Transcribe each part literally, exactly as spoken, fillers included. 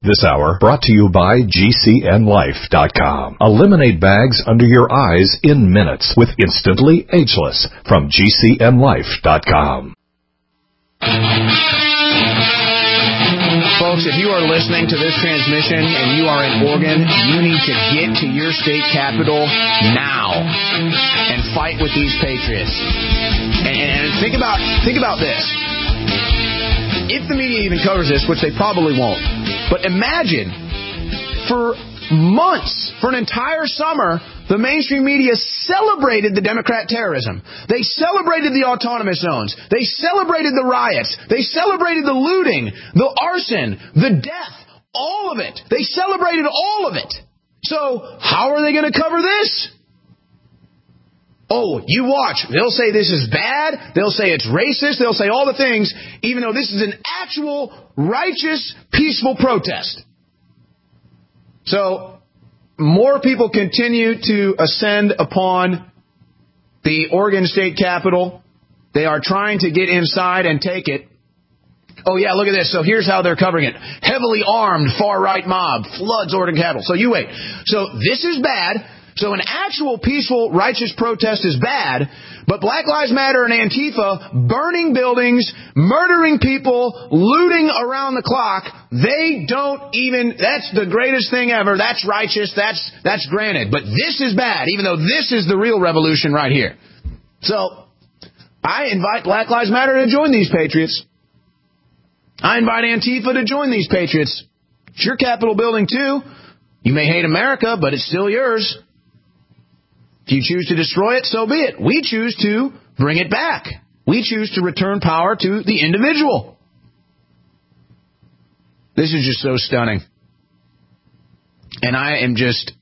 This hour brought to you by G C N Life dot com. Eliminate bags under your eyes in minutes with Instantly Ageless from G C N Life dot com. Folks, if you are listening to this transmission and you are in Oregon, you need to get to your state capital now and fight with these patriots. And, and think about think about this. If the media even covers this, which they probably won't, but imagine for months, for an entire summer, the mainstream media celebrated the Democrat terrorism. They celebrated the autonomous zones. They celebrated the riots. They celebrated the looting, the arson, the death, all of it. They celebrated all of it. So how are they going to cover this? Oh, you watch. They'll say this is bad. They'll say it's racist. They'll say all the things, even though this is an actual righteous, peaceful protest. So more people continue to ascend upon the Oregon State Capitol. They are trying to get inside and take it. Oh, yeah, look at this. So here's how they're covering it. Heavily armed far-right mob floods Oregon Capitol. So you wait. So this is bad. So an actual peaceful, righteous protest is bad, but Black Lives Matter and Antifa burning buildings, murdering people, looting around the clock, they don't even, that's the greatest thing ever. That's righteous. That's, that's granted. But this is bad, even though this is the real revolution right here. So I invite Black Lives Matter to join these patriots. I invite Antifa to join these patriots. It's your Capitol building too. You may hate America, but it's still yours. If you choose to destroy it, so be it. We choose to bring it back. We choose to return power to the individual. This is just so stunning. And I am just,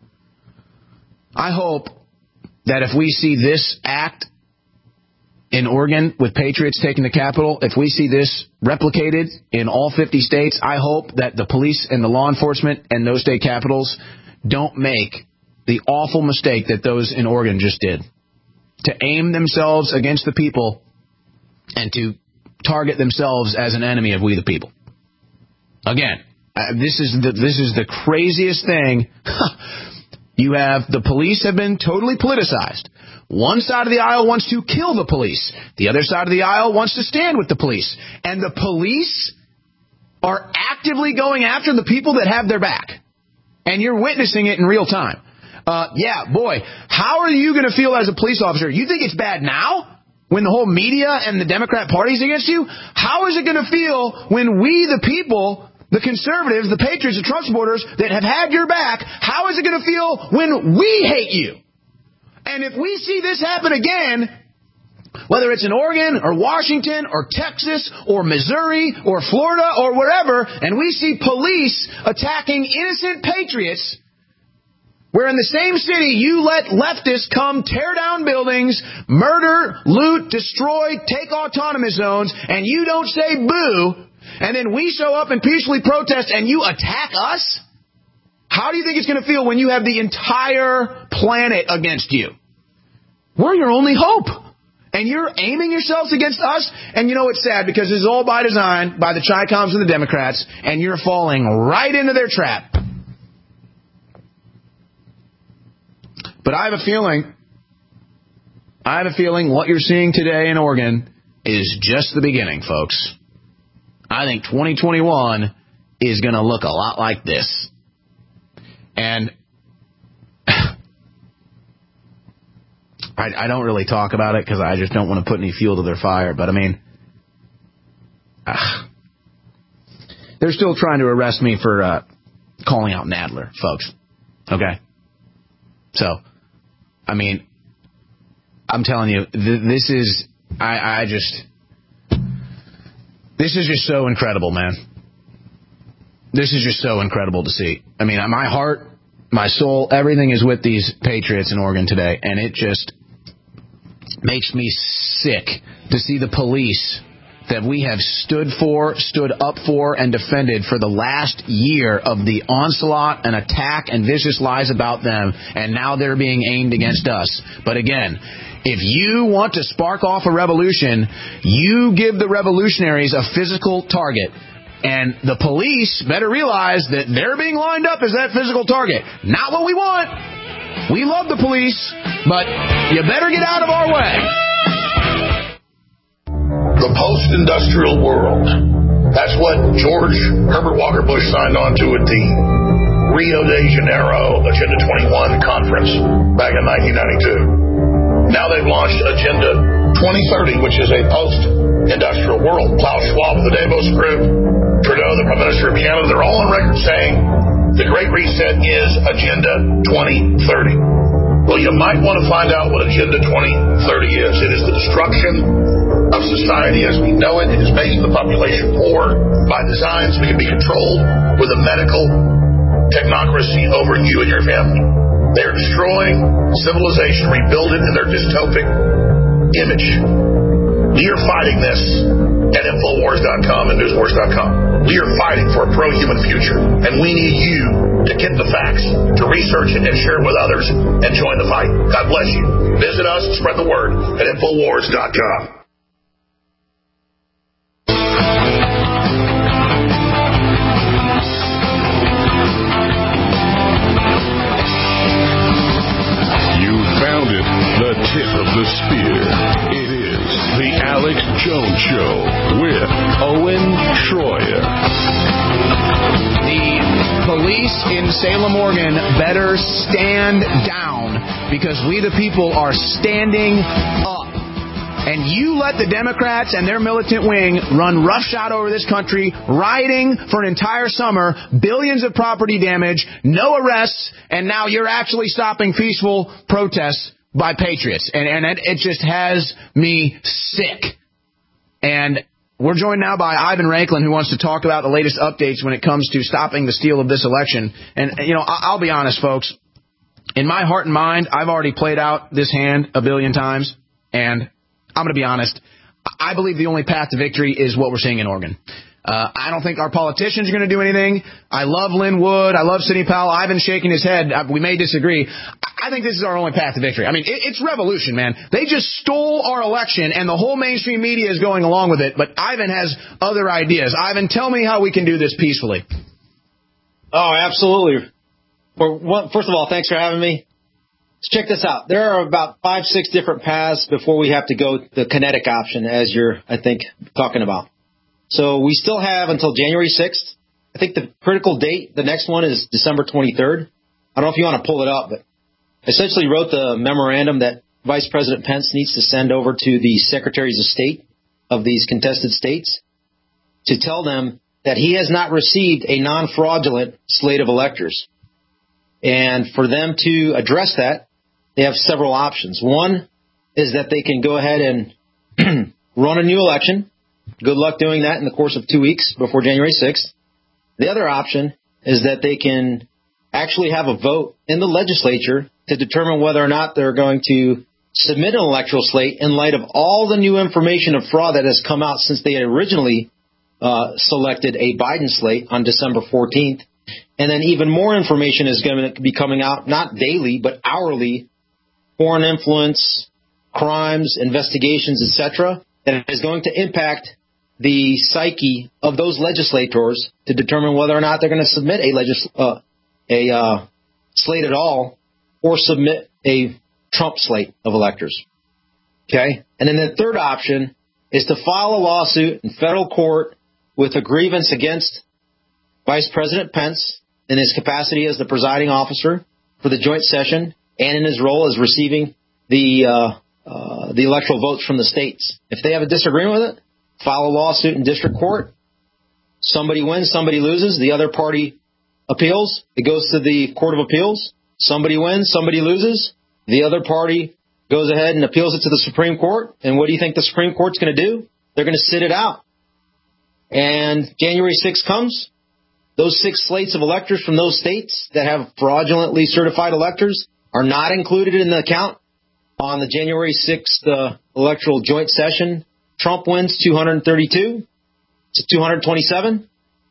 I hope that if we see this act in Oregon with patriots taking the Capitol, if we see this replicated in all fifty states, I hope that the police and the law enforcement and those state capitals don't make the awful mistake that those in Oregon just did, to aim themselves against the people and to target themselves as an enemy of we the people. Again, uh, this is the, this is the craziest thing. You have the police have been totally politicized. One side of the aisle wants to kill the police. The other side of the aisle wants to stand with the police. And the police are actively going after the people that have their back. And you're witnessing it in real time. Uh, yeah, boy, how are you going to feel as a police officer? You think it's bad now when the whole media and the Democrat Party is against you? How is it going to feel when we, the people, the conservatives, the patriots, the Trump supporters that have had your back, how is it going to feel when we hate you? And if we see this happen again, whether it's in Oregon or Washington or Texas or Missouri or Florida or wherever, and we see police attacking innocent patriots, where in the same city you let leftists come tear down buildings, murder, loot, destroy, take autonomous zones, and you don't say boo, and then we show up and peacefully protest and you attack us? How do you think it's going to feel when you have the entire planet against you? We're your only hope. And you're aiming yourselves against us? And you know it's sad because this is all by design by the Chi-Coms and the Democrats, and you're falling right into their trap. But I have a feeling, I have a feeling what you're seeing today in Oregon is just the beginning, folks. I think twenty twenty-one is going to look a lot like this. And I, I don't really talk about it because I just don't want to put any fuel to their fire. But, I mean, uh, they're still trying to arrest me for uh, calling out Nadler, folks. Okay? So, I mean, I'm telling you, th- this is, I, I just, this is just so incredible, man. This is just so incredible to see. I mean, my heart, my soul, everything is with these patriots in Oregon today, and it just makes me sick to see the police that we have stood for, stood up for, and defended for the last year of the onslaught and attack and vicious lies about them, and now they're being aimed against us. But again, if you want to spark off a revolution, you give the revolutionaries a physical target. And the police better realize that they're being lined up as that physical target. Not what we want. We love the police, but you better get out of our way. The post-industrial world. That's what George Herbert Walker Bush signed on to at the Rio de Janeiro Agenda twenty-one conference back in nineteen ninety-two. Now they've launched Agenda twenty thirty, which is a post-industrial world. Klaus Schwab of the Davos Group, Trudeau, the Prime Minister of Canada, they're all on record saying the Great Reset is Agenda twenty thirty. Well, you might want to find out what Agenda twenty thirty is. It is the destruction of society as we know it. It is making the population poor by design so it can be controlled with a medical technocracy over you and your family. They are destroying civilization, rebuild it in their dystopic image. We are fighting this at Infowars dot com and Newswars dot com. We are fighting for a pro-human future, and we need you to get the facts, to research it and share it with others, and join the fight. God bless you. Visit us and spread the word at Infowars dot com. The tip of the spear. It is the Alex Jones Show with Owen Schroyer. The police in Salem, Oregon better stand down because we the people are standing up. And you let the Democrats and their militant wing run roughshod over this country, rioting for an entire summer, billions of property damage, no arrests, and now you're actually stopping peaceful protests by patriots. And, and it, it just has me sick. And we're joined now by Ivan Raiklin, who wants to talk about the latest updates when it comes to stopping the steal of this election. And, you know, I'll be honest, folks. In my heart and mind, I've already played out this hand a billion times. And I'm going to be honest. I believe the only path to victory is what we're seeing in Oregon. Uh, I don't think our politicians are going to do anything. I love Lynn Wood. I love Sidney Powell. Ivan's shaking his head. We may disagree. I think this is our only path to victory. I mean, it, it's revolution, man. They just stole our election, and the whole mainstream media is going along with it. But Ivan has other ideas. Ivan, tell me how we can do this peacefully. Oh, absolutely. For one, first of all, thanks for having me. Let's check this out. There are about five, six different paths before we have to go the kinetic option, as you're, I think, talking about. So we still have until January sixth. I think the critical date, the next one is December twenty-third. I don't know if you want to pull it up, but I essentially wrote the memorandum that Vice President Pence needs to send over to the Secretaries of State of these contested states to tell them that he has not received a non-fraudulent slate of electors. And for them to address that, they have several options. One is that they can go ahead and run a new election. Good luck doing that in the course of two weeks before January sixth. The other option is that they can actually have a vote in the legislature to determine whether or not they're going to submit an electoral slate in light of all the new information of fraud that has come out since they had originally uh, selected a Biden slate on December fourteenth. And then even more information is going to be coming out, not daily, but hourly, foreign influence, crimes, investigations, et cetera, that is going to impact the psyche of those legislators to determine whether or not they're going to submit a legis- uh, a uh, slate at all or submit a Trump slate of electors. Okay? And then the third option is to file a lawsuit in federal court with a grievance against Vice President Pence in his capacity as the presiding officer for the joint session and in his role as receiving the uh, uh, the electoral votes from the states. If they have a disagreement with it, file a lawsuit in district court. Somebody wins, somebody loses. The other party appeals. It goes to the Court of Appeals. Somebody wins, somebody loses. The other party goes ahead and appeals it to the Supreme Court. And what do you think the Supreme Court's going to do? They're going to sit it out. And January sixth comes. Those six slates of electors from those states that have fraudulently certified electors are not included in the count on the January sixth uh, electoral joint session. Trump wins two hundred thirty-two to two hundred twenty-seven.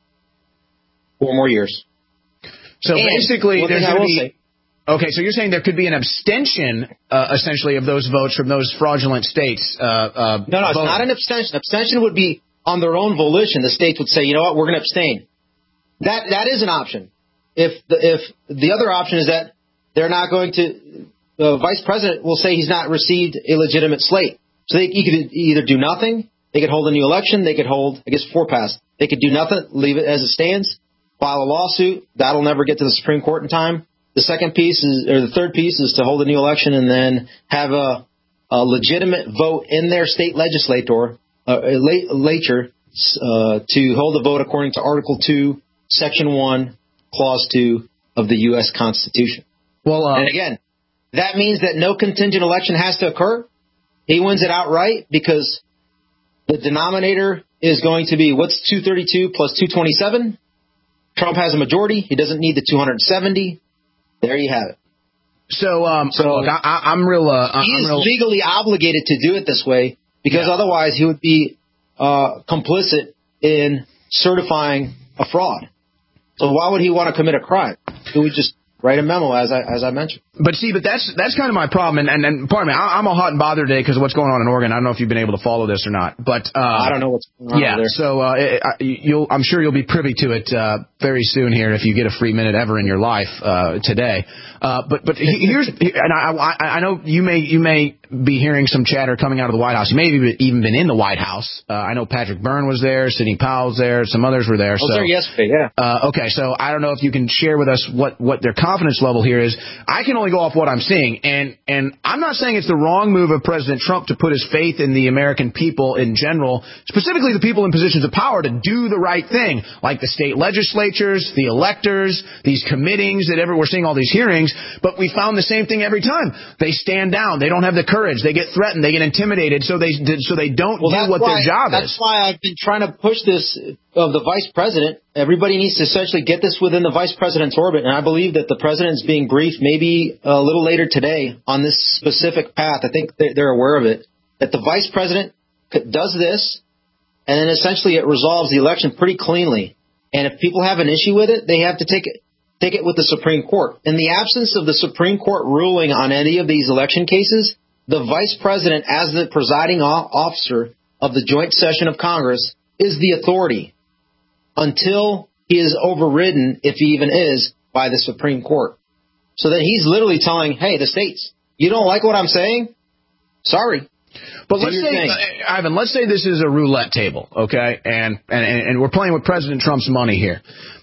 Four more years. So and basically, there's going to be. Say, okay, so you're saying there could be an abstention, uh, essentially, of those votes from those fraudulent states. Uh, uh, no, no, it's voting. not an abstention. Abstention would be on their own volition, the states would say, you know what, we're going to abstain. That that is an option. If the, if the other option is that they're not going to, the vice president will say he's not received a legitimate slate. So they, he could either do nothing, they could hold a new election, they could hold, I guess, four passed. They could do nothing, leave it as it stands, file a lawsuit. That'll never get to the Supreme Court in time. The second piece is, or the third piece is to hold a new election and then have a, a legitimate vote in their state legislator, uh, legislature, uh, to hold a vote according to Article two, Section one, Clause two of the U S Constitution. Well, uh, and again, that means that no contingent election has to occur. He wins it outright because the denominator is going to be, what's two thirty-two plus two twenty-seven? Trump has a majority. He doesn't need the two hundred seventy. There you have it. So, um, so look, I, I'm real. Uh, he I'm is real... legally obligated to do it this way because yeah. otherwise he would be uh, complicit in certifying a fraud. So why would he want to commit a crime? He would just write a memo, as I as I mentioned. But see, but that's that's kind of my problem. And, and, and pardon me, I, I'm all hot and bothered today because of what's going on in Oregon. I don't know if you've been able to follow this or not. But uh, I don't know what's going on yeah, there. so uh, it, you'll, I'm sure you'll be privy to it uh, very soon here if you get a free minute ever in your life uh, today. Uh, but but here's and I, I I know you may you may be hearing some chatter coming out of the White House. You may have even been in the White House. Uh, I know Patrick Byrne was there, Sidney Powell's there, some others were there. I was so, there yesterday, yeah. Uh, okay, so I don't know if you can share with us what, what their confidence level here is. I can only go off what I'm seeing, and and I'm not saying it's the wrong move of President Trump to put his faith in the American people in general, specifically the people in positions of power, to do the right thing, like the state legislatures, the electors, these committees that ever we're seeing all these hearings. But we found the same thing every time. They stand down. They don't have the courage. They get threatened. They get intimidated. So they so they don't well, do what why, their job that's is. That's why I've been trying to push this of the vice president. Everybody needs to essentially get this within the vice president's orbit. And I believe that the president's being briefed maybe a little later today on this specific path. I think they're aware of it, that the vice president does this, and then essentially it resolves the election pretty cleanly. And if people have an issue with it, they have to take it take it with the Supreme Court. In the absence of the Supreme Court ruling on any of these election cases, the vice president, as the presiding officer of the joint session of Congress, is the authority until he is overridden, if he even is, by the Supreme Court. So then he's literally telling, hey, the states, you don't like what I'm saying? Sorry. But let's say, uh, Ivan, let's say this is a roulette table, okay? And, and, and we're playing with President Trump's money here.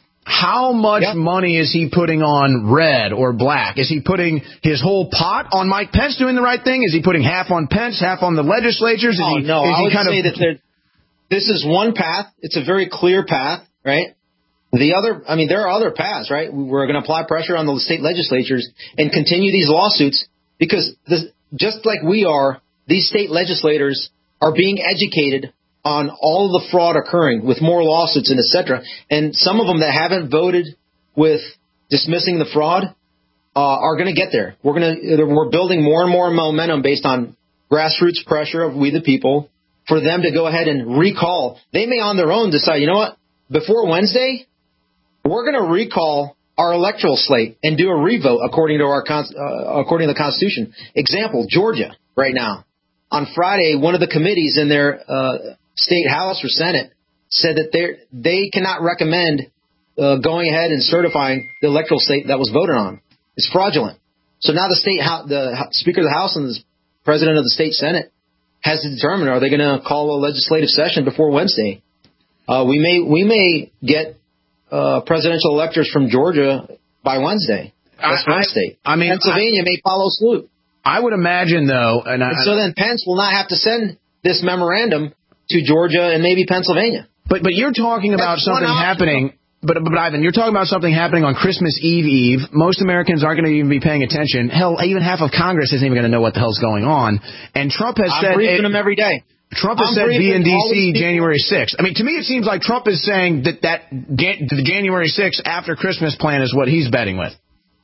How much yep. money is he putting on red or black? Is he putting his whole pot on Mike Pence doing the right thing? Is he putting half on Pence, half on the legislatures? Is oh, he, no, is I he would kind say of... that there, this is one path. It's a very clear path, right? The other, I mean, there are other paths, right? We're going to apply pressure on the state legislatures and continue these lawsuits because this, just like we are, these state legislators are being educated on all the fraud occurring with more lawsuits and et cetera. And some of them that haven't voted with dismissing the fraud uh, are going to get there. We're going to we're building more and more momentum based on grassroots pressure of we the people for them to go ahead and recall. They may on their own decide, you know what, before Wednesday, we're going to recall our electoral slate and do a revote according to our uh, according to the Constitution. Example, Georgia right now. On Friday, one of the committees in their uh, state house or Senate said that they they cannot recommend uh, going ahead and certifying the electoral slate that was voted on. It's fraudulent. So now the state, the Speaker of the House and the President of the State Senate has to determine, are they going to call a legislative session before Wednesday? Uh, we may we may get uh, presidential electors from Georgia by Wednesday. That's one state. I mean, Pennsylvania I, may follow suit. I would imagine, though, and, I, and so then Pence will not have to send this memorandum to Georgia and maybe Pennsylvania. But but you're talking about That's something happening. But, but Ivan, you're talking about something happening on Christmas Eve Eve. Most Americans aren't going to even be paying attention. Hell, even half of Congress isn't even going to know what the hell's going on. And Trump has I'm said... I'm briefing them every day. Trump has I'm said be in D C people. January sixth. I mean, to me, it seems like Trump is saying that, that the January sixth after Christmas plan is what he's betting with.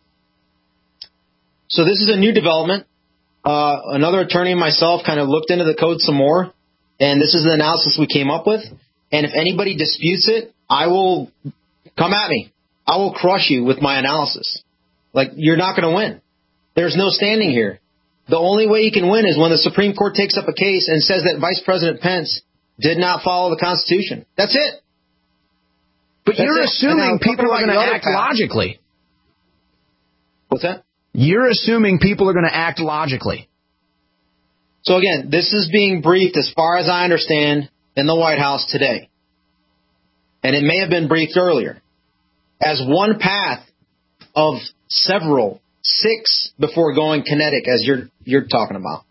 So this is a new development. Uh, another attorney and myself kind of looked into the code some more, and this is the analysis we came up with. And if anybody disputes it, I will come at me. I will crush you with my analysis. Like, you're not going to win. There's no standing here. The only way you can win is when the Supreme Court takes up a case and says that Vice President Pence did not follow the Constitution. That's it. But That's you're it. assuming people are going to act path. logically. What's that? You're assuming people are going to act logically. So again, this is being briefed, as far as I understand, in the White House today. And it may have been briefed earlier, as one path of several, six before going kinetic, as you're you're talking about.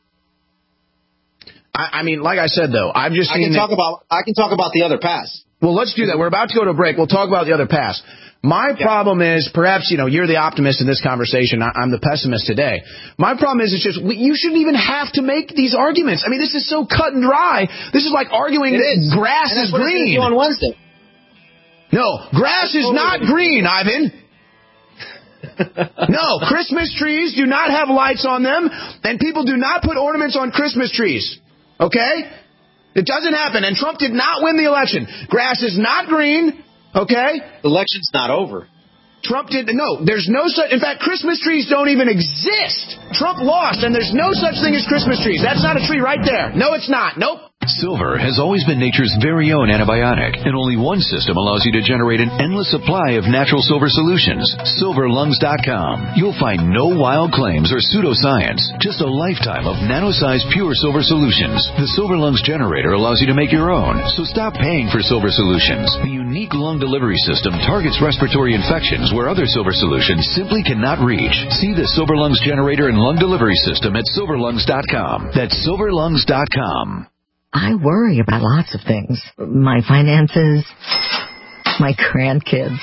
I, I mean, like I said, though, I've just I seen can that, talk about I can talk about the other paths. Well, let's do that. We're about to go to a break. We'll talk about the other paths. My yeah. problem is, perhaps, you know, you're the optimist in this conversation. I, I'm the pessimist today. My problem is, it's just, we, you shouldn't even have to make these arguments. I mean, this is so cut and dry. This is like arguing it that is. grass and is green. On Wednesday. No, grass is not green, Ivan. No, Christmas trees do not have lights on them, and people do not put ornaments on Christmas trees. Okay? It doesn't happen, and Trump did not win the election. Grass is not green, okay? The election's not over. Trump did, no, there's no such, in fact, Christmas trees don't even exist. Trump lost, and there's no such thing as Christmas trees. That's not a tree right there. No, it's not. Nope. Silver has always been nature's very own antibiotic, and only one system allows you to generate an endless supply of natural silver solutions. silver lungs dot com. You'll find no wild claims or pseudoscience, just a lifetime of nano-sized pure silver solutions. The Silver Lungs generator allows you to make your own, so stop paying for silver solutions. The unique lung delivery system targets respiratory infections where other silver solutions simply cannot reach. See the Silver Lungs generator and lung delivery system at silver lungs dot com. That's silver lungs dot com. I worry about lots of things. My finances, my grandkids.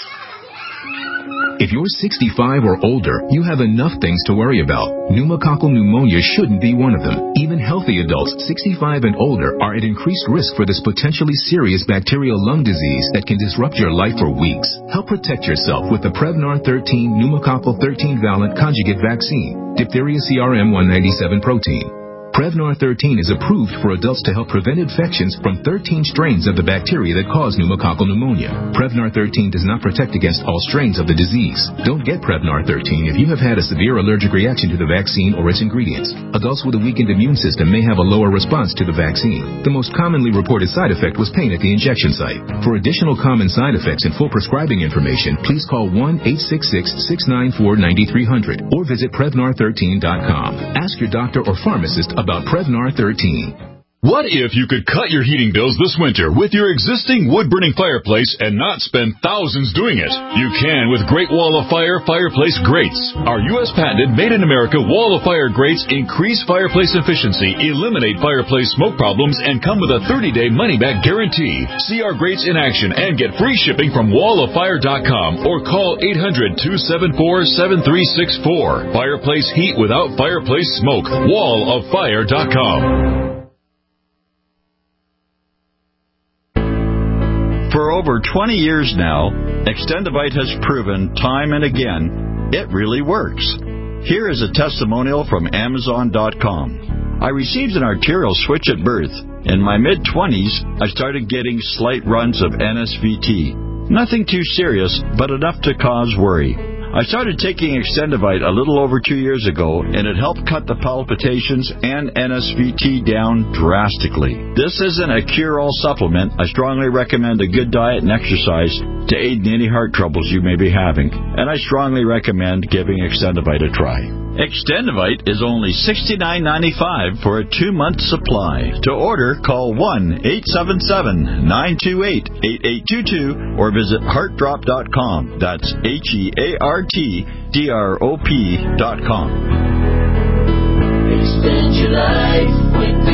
If you're sixty-five or older, you have enough things to worry about. Pneumococcal pneumonia shouldn't be one of them. Even healthy adults sixty-five and older are at increased risk for this potentially serious bacterial lung disease that can disrupt your life for weeks. Help protect yourself with the Prevnar thirteen pneumococcal thirteen valent conjugate vaccine, diphtheria C R M one ninety-seven protein. Prevnar thirteen is approved for adults to help prevent infections from thirteen strains of the bacteria that cause pneumococcal pneumonia. Prevnar thirteen does not protect against all strains of the disease. Don't get Prevnar thirteen if you have had a severe allergic reaction to the vaccine or its ingredients. Adults with a weakened immune system may have a lower response to the vaccine. The most commonly reported side effect was pain at the injection site. For additional common side effects and full prescribing information, please call one eight six six, six nine four, nine three zero zero or visit Prevnar thirteen dot com. Ask your doctor or pharmacist about about Prevnar thirteen. What if you could cut your heating bills this winter with your existing wood-burning fireplace and not spend thousands doing it? You can with Great Wall of Fire Fireplace Grates. Our U S patented made-in-America Wall of Fire grates increase fireplace efficiency, eliminate fireplace smoke problems, and come with a thirty-day money-back guarantee. See our grates in action and get free shipping from wall of fire dot com or call eight hundred, two seven four, seven three six four. Fireplace heat without fireplace smoke. wall of fire dot com. For over twenty years now, Extendivite has proven time and again it really works. Here is a testimonial from Amazon dot com. I received an arterial switch at birth. In my mid-twenties, I started getting slight runs of N S V T. Nothing too serious, but enough to cause worry. I started taking Extendivite a little over two years ago, and it helped cut the palpitations and N S V T down drastically. This isn't a cure-all supplement. I strongly recommend a good diet and exercise to aid in any heart troubles you may be having, and I strongly recommend giving Extendivite a try. Extendivite is only sixty-nine ninety-five for a two-month supply. To order, call one eight seven seven, nine two eight, eight eight two two or visit heart drop dot com. That's H E A R T D R O P dot com. Extend your life with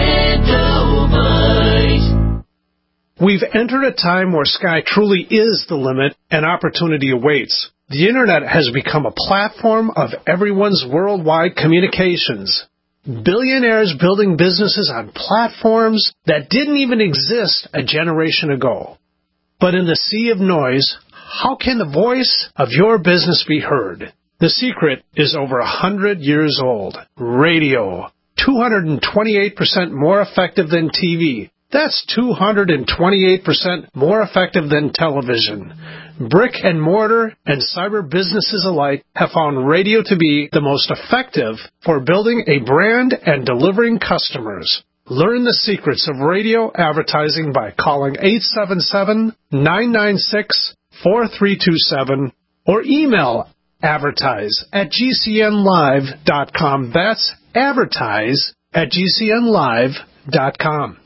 Extendivite. We've entered a time where sky truly is the limit and opportunity awaits. The Internet has become a platform of everyone's worldwide communications. Billionaires building businesses on platforms that didn't even exist a generation ago. But in the sea of noise, how can the voice of your business be heard? The secret is over a hundred years old. Radio. two hundred twenty-eight percent more effective than T V. That's two hundred twenty-eight percent more effective than television. Brick and mortar and cyber businesses alike have found radio to be the most effective for building a brand and delivering customers. Learn the secrets of radio advertising by calling eight seven seven, nine nine six, four three two seven or email advertise at g c n live dot com. That's advertise at g c n live dot com.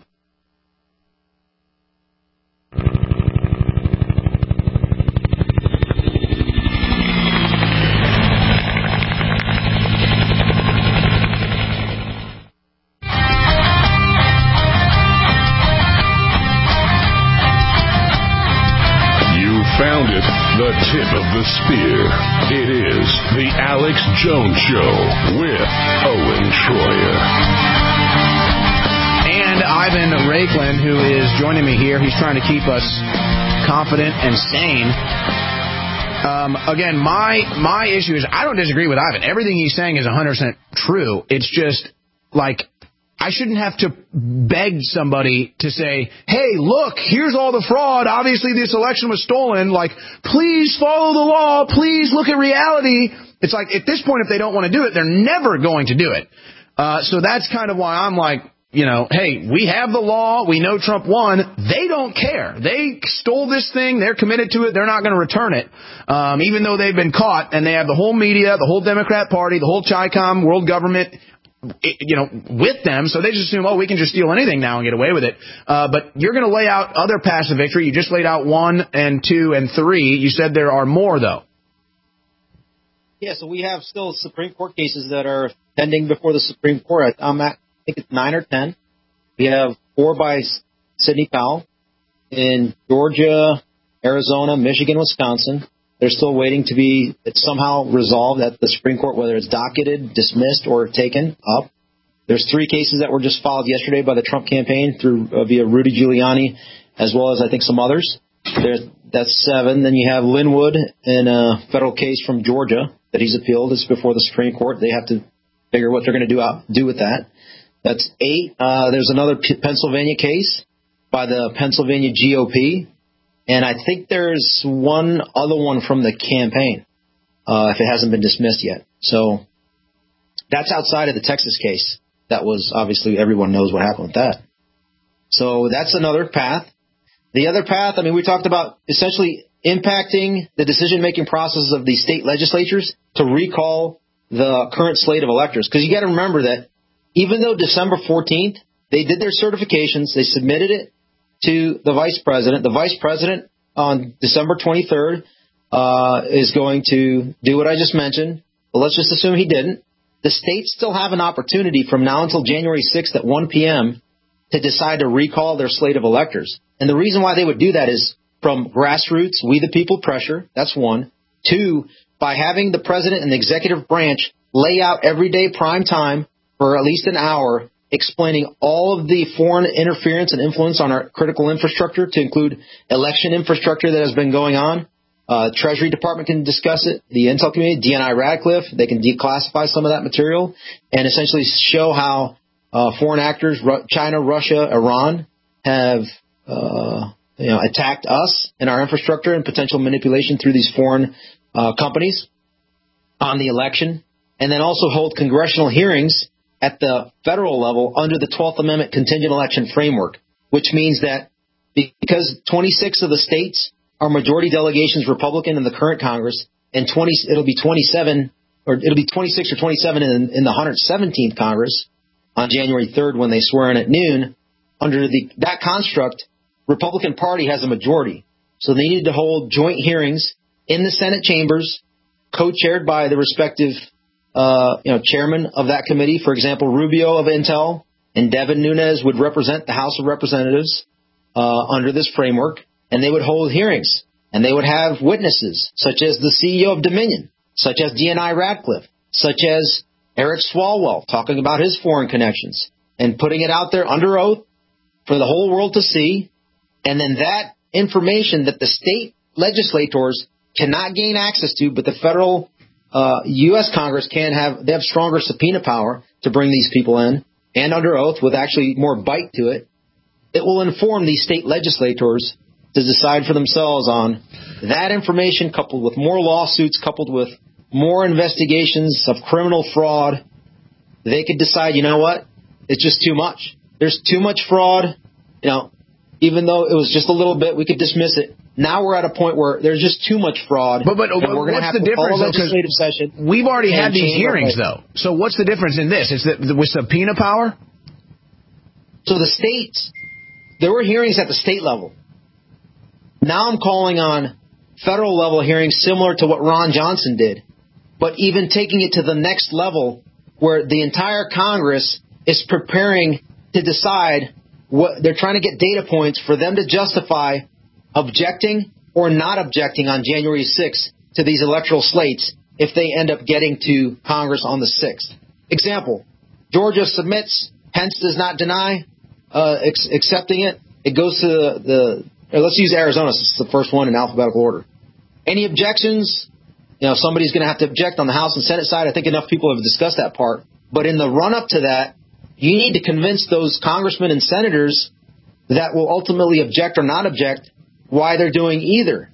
Found it, the tip of the spear. It is the Alex Jones Show with Owen Schroyer. And Ivan Raiklin, who is joining me here. He's trying to keep us confident and sane. Um, again, my my issue is I don't disagree with Ivan. Everything he's saying is one hundred percent true. It's just like I shouldn't have to beg somebody to say, hey, look, here's all the fraud. Obviously, this election was stolen. Like, please follow the law. Please look at reality. It's like at this point, if they don't want to do it, they're never going to do it. Uh, so that's kind of why I'm like, you know, hey, we have the law. We know Trump won. They don't care. They stole this thing. They're committed to it. They're not going to return it, um, even though they've been caught. And they have the whole media, the whole Democrat Party, the whole Chi-Com, world government, you know, with them, so they just assume, oh, we can just steal anything now and get away with it. Uh, but you're going to lay out other paths to victory. You just laid out one and two and three. You said there are more, though. Yeah, so we have still Supreme Court cases that are pending before the Supreme Court. I'm at, I think it's nine or ten. We have four by Sidney Powell in Georgia, Arizona, Michigan, Wisconsin. They're still waiting to be somehow resolved at the Supreme Court, whether it's docketed, dismissed, or taken up. There's three cases that were just filed yesterday by the Trump campaign through uh, via Rudy Giuliani, as well as I think some others. There's, that's seven. Then you have Linwood in a federal case from Georgia that he's appealed. It's before the Supreme Court. They have to figure what they're going to do out, do with that. That's eight. Uh, there's another P- Pennsylvania case by the Pennsylvania G O P. And I think there's one other one from the campaign, uh, if it hasn't been dismissed yet. So that's outside of the Texas case. That was obviously everyone knows what happened with that. So that's another path. The other path, I mean, we talked about essentially impacting the decision-making process of the state legislatures to recall the current slate of electors. Because you got to remember that even though December fourteenth, they did their certifications, they submitted it to the vice president. The vice president on December twenty-third uh, is going to do what I just mentioned. But let's just assume he didn't. The states still have an opportunity from now until January sixth at one p.m. to decide to recall their slate of electors. And the reason why they would do that is from grassroots, we the people pressure. That's one. Two, by having the president and the executive branch lay out everyday prime time for at least an hour explaining all of the foreign interference and influence on our critical infrastructure, to include election infrastructure that has been going on. Uh, Treasury Department can discuss it. The Intel community, D N I Radcliffe, they can declassify some of that material and essentially show how uh, foreign actors, Ru- China, Russia, Iran, have uh, you know, attacked us and our infrastructure and potential manipulation through these foreign uh, companies on the election. And then also hold congressional hearings at the federal level under the twelfth Amendment contingent election framework, which means that because twenty-six of the states are majority delegations Republican in the current Congress, and twenty it'll be twenty-seven or it'll be twenty-six or twenty-seven in, in the one hundred seventeenth Congress on January third when they swear in at noon. Under the that construct, Republican Party has a majority, so they needed to hold joint hearings in the Senate chambers, co-chaired by the respective Uh, you know, chairman of that committee. For example, Rubio of Intel and Devin Nunes would represent the House of Representatives uh, under this framework, and they would hold hearings, and they would have witnesses, such as the C E O of Dominion, such as D N I Radcliffe, such as Eric Swalwell, talking about his foreign connections, and putting it out there under oath for the whole world to see. And then that information that the state legislators cannot gain access to, but the federal Uh, U S Congress can have, they have stronger subpoena power to bring these people in, and under oath with actually more bite to it. It will inform these state legislators to decide for themselves on that information, coupled with more lawsuits, coupled with more investigations of criminal fraud. They could decide, you know what, it's just too much. there's too much fraud. You know, even though it was just a little bit, we could dismiss it. Now we're at a point where there's just too much fraud. But, but, but we're what's have the difference? legislative session. We've already had these hearings, though. So what's the difference in this? It's that with subpoena power? So the states, there were hearings at the state level. Now I'm calling on federal level hearings similar to what Ron Johnson did, but even taking it to the next level where the entire Congress is preparing to decide what they're trying to get data points for them to justify objecting or not objecting on January sixth to these electoral slates if they end up getting to Congress on the sixth. Example, Georgia submits, Pence does not deny uh, ex- accepting it. It goes to the, the let's use Arizona since it's the first one in alphabetical order. Any objections? You know, somebody's going to have to object on the House and Senate side. I think enough people have discussed that part. But in the run-up to that, you need to convince those congressmen and senators that will ultimately object or not object why they're doing either.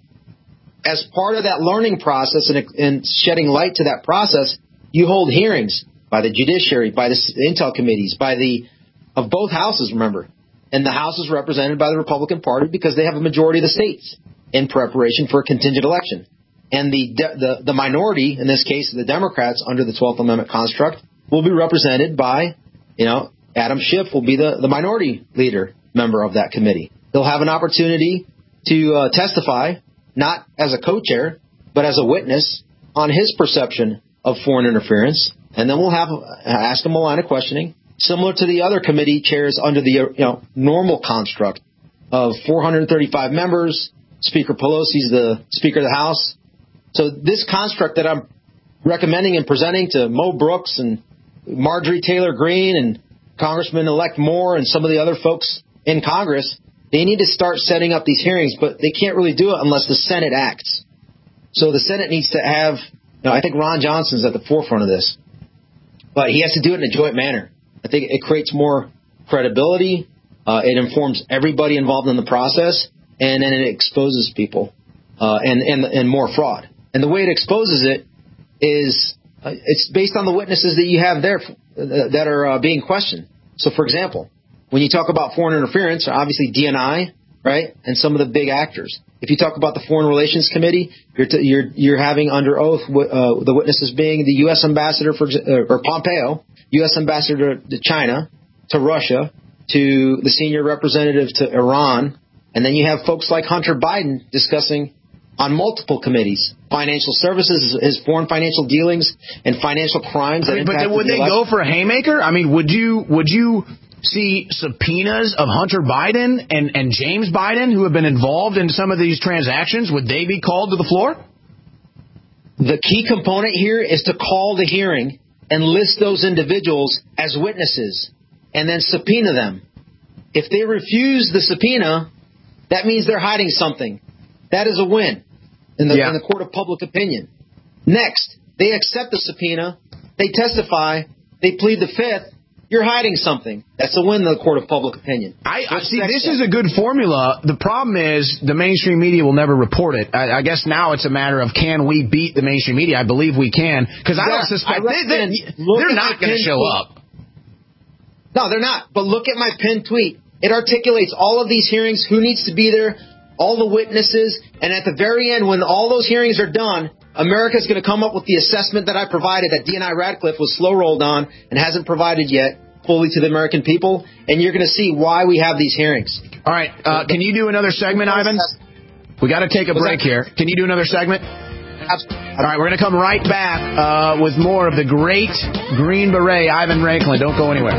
As part of that learning process and, and shedding light to that process, you hold hearings by the judiciary, by the intel committees, by the of both houses, remember. And the House is represented by the Republican Party because they have a majority of the states in preparation for a contingent election. And the the, the minority, in this case the Democrats under the twelfth Amendment construct, will be represented by, you know, Adam Schiff will be the, the minority leader member of that committee. He'll have an opportunity to uh, testify, not as a co-chair, but as a witness on his perception of foreign interference. And then we'll have ask him a line of questioning, similar to the other committee chairs under the you know normal construct of four hundred thirty-five members. Speaker Pelosi's the Speaker of the House. So this construct that I'm recommending and presenting to Mo Brooks and Marjorie Taylor Greene and Congressman-elect Moore and some of the other folks in Congress, they need to start setting up these hearings, but they can't really do it unless the Senate acts. So the Senate needs to have, you know, I think Ron Johnson's at the forefront of this, but he has to do it in a joint manner. I think it creates more credibility. Uh, it informs everybody involved in the process, and then it exposes people uh, and, and, and more fraud. And the way it exposes it is uh, it's based on the witnesses that you have there uh, that are uh, being questioned. So, for example, when you talk about foreign interference, obviously D N I, right, and some of the big actors. If you talk about the Foreign Relations Committee, you're t- you're, you're having under oath w- uh, the witnesses being the U S ambassador for uh, or Pompeo, U S ambassador to China, to Russia, to the senior representative to Iran, and then you have folks like Hunter Biden discussing on multiple committees, financial services, his foreign financial dealings, and financial crimes. That but would they go for a haymaker? I mean, would you would you see subpoenas of Hunter Biden and, and James Biden, who have been involved in some of these transactions? Would they be called to the floor? The key component here is to call the hearing and list those individuals as witnesses and then subpoena them. If they refuse the subpoena, that means they're hiding something. That is a win in the, yeah. in the court of public opinion. Next, they accept the subpoena, they testify, they plead the fifth. You're hiding something. That's a win in the court of public opinion. I, I see. This step? is a good formula. The problem is the mainstream media will never report it. I, I guess now it's a matter of can we beat the mainstream media? I believe we can because I don't suspect I they, they, they're not going to show tweet. up. No, they're not. But look at my pinned tweet. It articulates all of these hearings, who needs to be there, all the witnesses, and at the very end, when all those hearings are done, America's going to come up with the assessment that I provided that D N I Radcliffe was slow-rolled on and hasn't provided yet fully to the American people, and you're going to see why we have these hearings. All right. Uh, can you do another segment, Ivan? We got to take a What's break that? here. Can you do another segment? Absolutely. All right, we're going to come right back uh, with more of the great Green Beret, Ivan Raiklin. Don't go anywhere.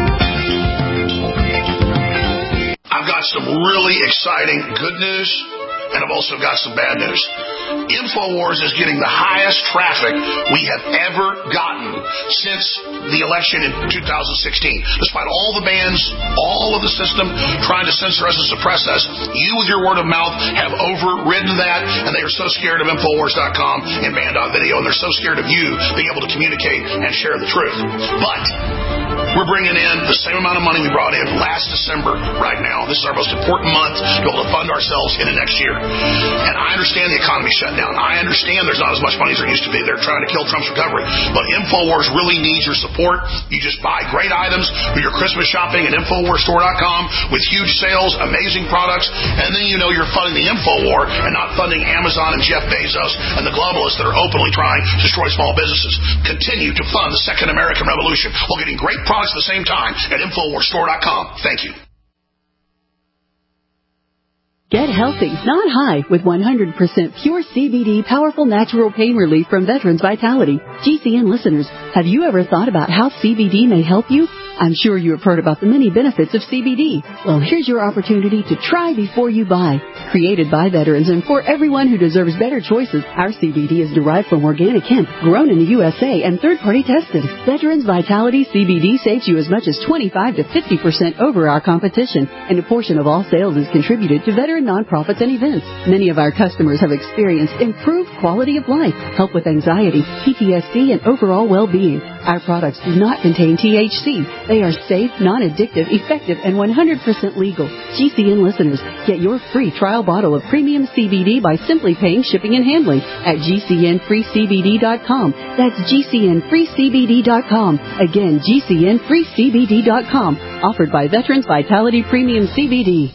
I've got some really exciting good news, and I've also got some bad news. InfoWars is getting the highest traffic we have ever gotten since the election in two thousand sixteen. Despite all the bans, all of the system trying to censor us and suppress us, you with your word of mouth have overridden that, and they are so scared of InfoWars dot com and Band dot video, and they're so scared of you being able to communicate and share the truth. But We're bringing in the same amount of money we brought in last December right now. This is our most important month to be able to fund ourselves into next year. And I understand the economy shut down. I understand there's not as much money as there used to be. They're trying to kill Trump's recovery. But InfoWars really needs your support. You just buy great items for your Christmas shopping at Infowars Store dot com with huge sales, amazing products, and then you know you're funding the InfoWar and not funding Amazon and Jeff Bezos and the globalists that are openly trying to destroy small businesses. Continue to fund the Second American Revolution while getting great products at the same time at Infowars Store dot com. Thank you. Get healthy, not high, with one hundred percent pure C B D powerful natural pain relief from Veterans Vitality. G C N listeners, have you ever thought about how C B D may help you? I'm sure you have heard about the many benefits of C B D. Well, here's your opportunity to try before you buy. Created by veterans and for everyone who deserves better choices, our C B D is derived from organic hemp, grown in the U S A, and third-party tested. Veterans Vitality C B D saves you as much as twenty-five to fifty percent over our competition, and a portion of all sales is contributed to veteran nonprofits and events. Many of our customers have experienced improved quality of life, help with anxiety, P T S D, and overall well-being. Our products do not contain T H C. They are safe, non-addictive, effective, and one hundred percent legal. G C N listeners, get your free trial bottle of premium C B D by simply paying shipping and handling at G C N free C B D dot com. That's G C N free C B D dot com. Again, G C N free C B D dot com. Offered by Veterans Vitality Premium C B D.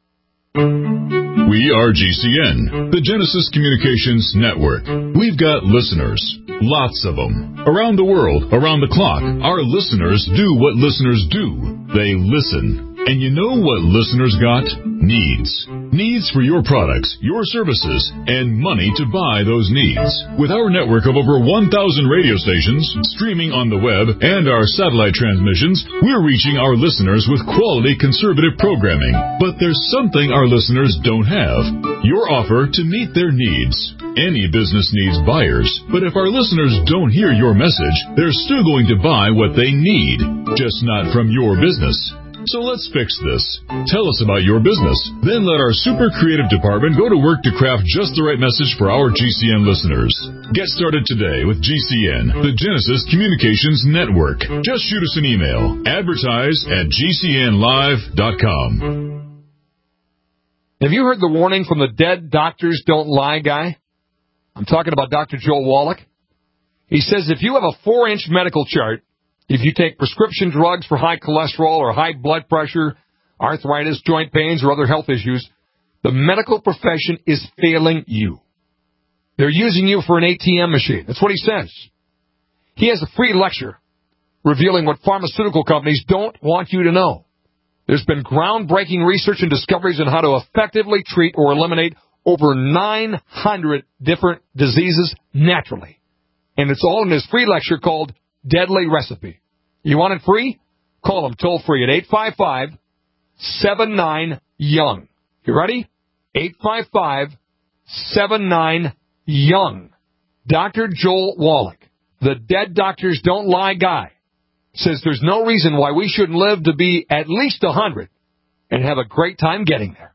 We are G C N, the Genesis Communications Network. We've got listeners, lots of them. Around the world, around the clock, our listeners do what listeners do. They listen. And you know what listeners got? Needs. Needs for your products, your services, and money to buy those needs. With our network of over one thousand radio stations, streaming on the web, and our satellite transmissions, we're reaching our listeners with quality conservative programming. But there's something our listeners don't have. Your offer to meet their needs. Any business needs buyers, but if our listeners don't hear your message, they're still going to buy what they need, just not from your business. So let's fix this. Tell us about your business. Then let our super creative department go to work to craft just the right message for our G C N listeners. Get started today with G C N, the Genesis Communications Network. Just shoot us an email. Advertise at G C N live dot com. Have you heard the warning from the dead doctors don't lie guy? I'm talking about Doctor Joel Wallach. He says if you have a four-inch medical chart, if you take prescription drugs for high cholesterol or high blood pressure, arthritis, joint pains, or other health issues, the medical profession is failing you. They're using you for an A T M machine. That's what he says. He has a free lecture revealing what pharmaceutical companies don't want you to know. There's been groundbreaking research and discoveries on how to effectively treat or eliminate over nine hundred different diseases naturally. And it's all in his free lecture called Deadly Recipe. You want it free? Call him toll free at eight five five, seven nine, young. You ready? eight five five, seven nine, young. Doctor Joel Wallach, the dead doctors don't lie guy, says there's no reason why we shouldn't live to be at least one hundred and have a great time getting there.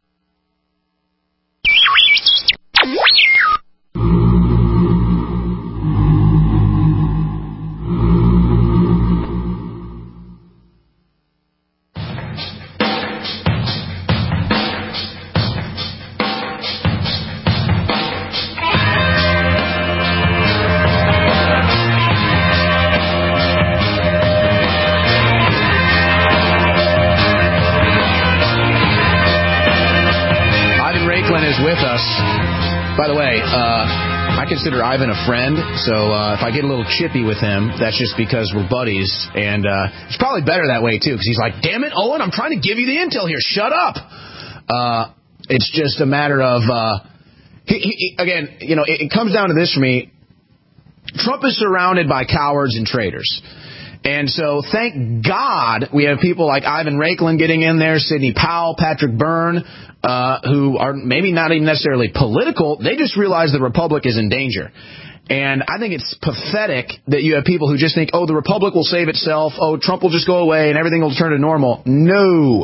By the way, uh, I consider Ivan a friend, so uh, if I get a little chippy with him, that's just because we're buddies, and uh, it's probably better that way, too, because he's like, damn it, Owen, I'm trying to give you the intel here. Shut up. Uh, it's just a matter of, uh, he, he, again, you know, it, it comes down to this for me. Trump is surrounded by cowards and traitors. And so, thank God, we have people like Ivan Raiklin getting in there, Sidney Powell, Patrick Byrne, uh, who are maybe not even necessarily political. They just realize the Republic is in danger. And I think it's pathetic that you have people who just think, oh, the Republic will save itself, oh, Trump will just go away and everything will turn to normal. No.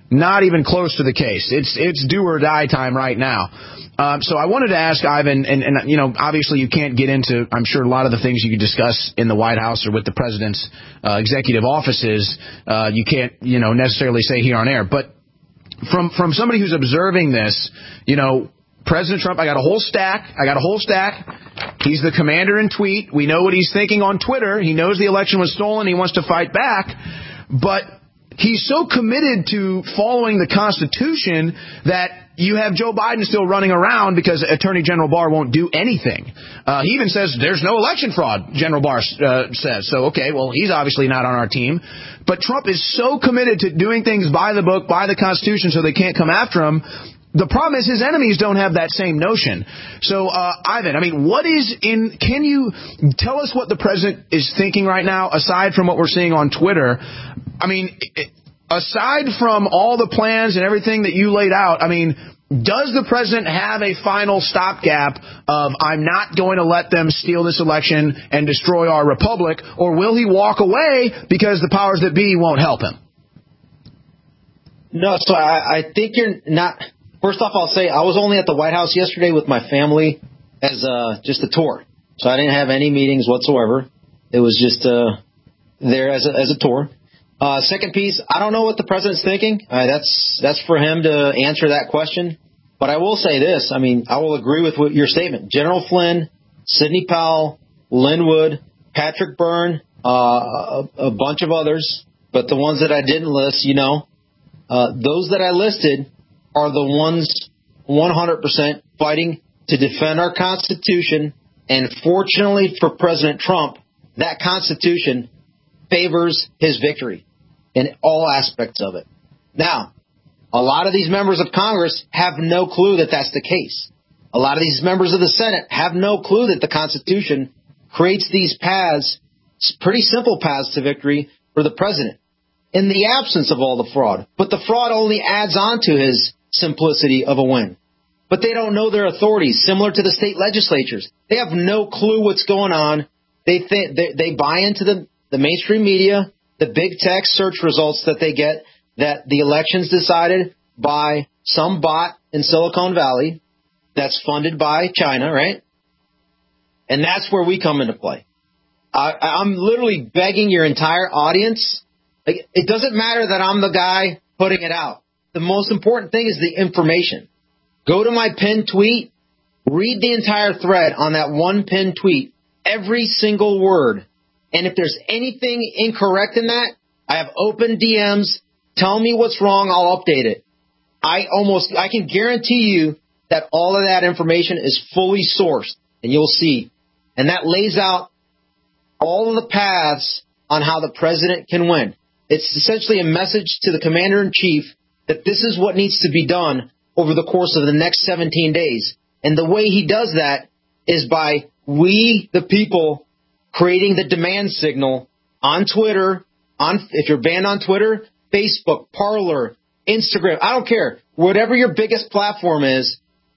Not even close to the case. It's it's do or die time right now. Um, so I wanted to ask Ivan, and, and you know, obviously you can't get into, I'm sure, a lot of the things you could discuss in the White House or with the president's uh, executive offices. Uh, you can't, you know, necessarily say here on air. But from from somebody who's observing this, you know, President Trump, I got a whole stack. I got a whole stack. He's the commander in tweet. We know what he's thinking on Twitter. He knows the election was stolen. He wants to fight back. But he's so committed to following the Constitution that you have Joe Biden still running around because Attorney General Barr won't do anything. Uh, he even says there's no election fraud, General Barr uh, says. So, okay, well, he's obviously not on our team. But Trump is so committed to doing things by the book, by the Constitution, so they can't come after him. The problem is his enemies don't have that same notion. So, uh, Ivan, I mean, what is in, can you tell us what the president is thinking right now, aside from what we're seeing on Twitter? I mean, aside from all the plans and everything that you laid out, I mean, does the president have a final stopgap of, I'm not going to let them steal this election and destroy our republic, or will he walk away because the powers that be won't help him? No, so I, I think you're not. First off, I'll say I was only at the White House yesterday with my family as uh, just a tour. So I didn't have any meetings whatsoever. It was just uh, there as a, as a tour. Uh, second piece, I don't know what the president's thinking. Uh, that's that's for him to answer that question. But I will say this. I mean, I will agree with what your statement. General Flynn, Sidney Powell, Lin Wood, Patrick Byrne, uh, a, a bunch of others. But the ones that I didn't list, you know, uh, those that I listed are the ones one hundred percent fighting to defend our Constitution. And fortunately for President Trump, that Constitution favors his victory in all aspects of it. Now, a lot of these members of Congress have no clue that that's the case. A lot of these members of the Senate have no clue that the Constitution creates these paths, pretty simple paths to victory for the president, in the absence of all the fraud. But the fraud only adds on to his simplicity of a win. But they don't know their authorities, similar to the state legislatures. They have no clue what's going on. They think they, they buy into the, the mainstream media, the big tech search results that they get, that the election's decided by some bot in Silicon Valley that's funded by China, right? And that's where we come into play. I, I'm literally begging your entire audience. Like, it doesn't matter that I'm the guy putting it out. The most important thing is the information. Go to my pinned tweet, read the entire thread on that one pinned tweet, every single word. And if there's anything incorrect in that, I have open D Ms. Tell me what's wrong. I'll update it. I almost, I can guarantee you that all of that information is fully sourced, and you'll see. And that lays out all of the paths on how the president can win. It's essentially a message to the commander-in-chief that this is what needs to be done over the course of the next seventeen days. And the way he does that is by we, the people, creating the demand signal on Twitter, on if you're banned on Twitter, Facebook, Parler, Instagram, I don't care. Whatever your biggest platform is,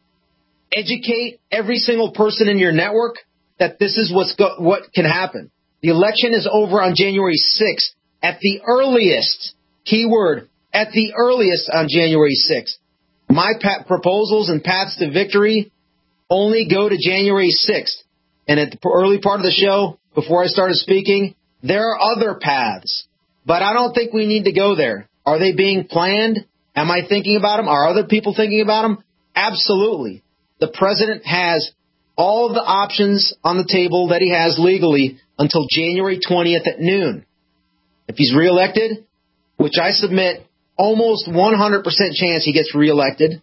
educate every single person in your network that this is what's go- what can happen. The election is over on January sixth at the earliest. Keyword, at the earliest on January sixth. My pa- proposals and paths to victory only go to January sixth. And at the early part of the show, before I started speaking, there are other paths. But I don't think we need to go there. Are they being planned? Am I thinking about them? Are other people thinking about them? Absolutely. The president has all of the options on the table that he has legally until January twentieth at noon. If he's reelected, which I submit almost one hundred percent chance he gets reelected,